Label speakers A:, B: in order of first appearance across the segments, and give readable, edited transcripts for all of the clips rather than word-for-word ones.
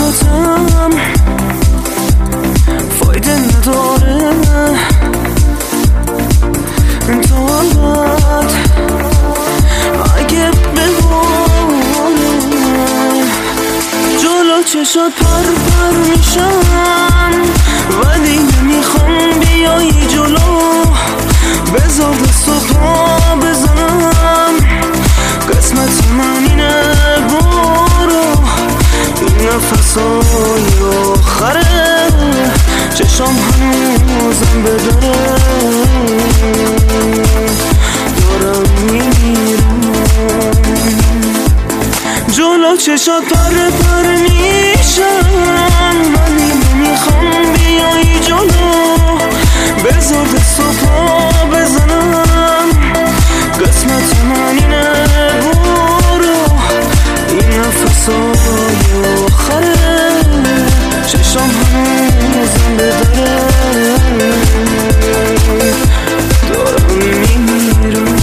A: حرفاتم فایده نداره تا بعد اگه بمونه جلو چشات پر پر میشم ولی نمیخوام بیایی جلو بذار دست و پا بزنم قسمت من اینه برو این نفسای آخره چشم هنوزم بداره دارم میمیرم جلو چشات پر پر میشم ولی نمیخوام بیایی جلو بذار دست و پا بزنم قسمت من اینه برو این نفسای آخره چشم هنوزم بداره دارم میمیرم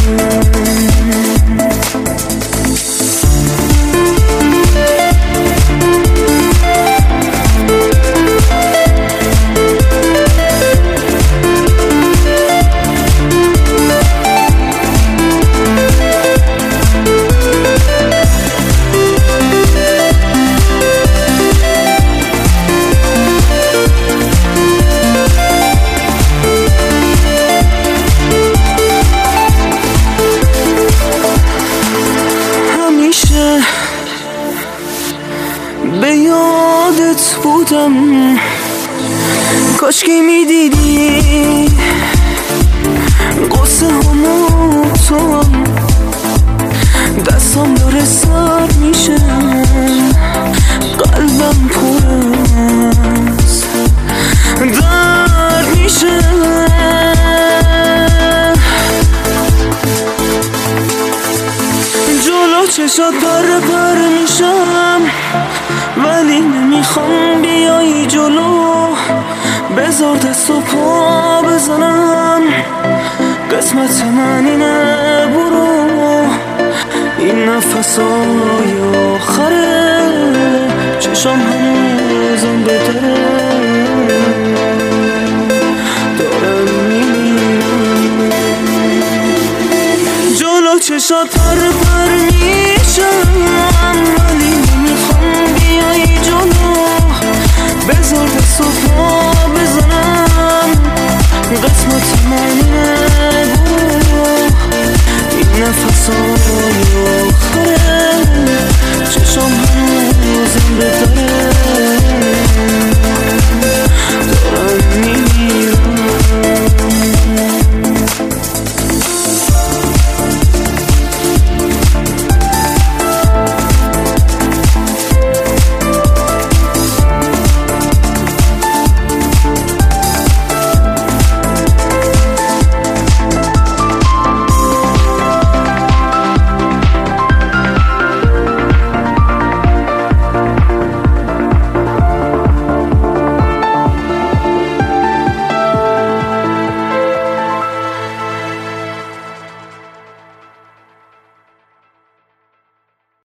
A: به یادت بودم کاش که میدیدی قصه همو تو هم دستم داره سر میشه قلبم پر از درد میشه جلو چشات پر پر میشم ولی نمیخوام بیایی جلو بذار دست و پا بزنم قسمت من اینه برو این نفسای آخره چشم هنوزم بهتره دارم میمیرم جلو چشات پر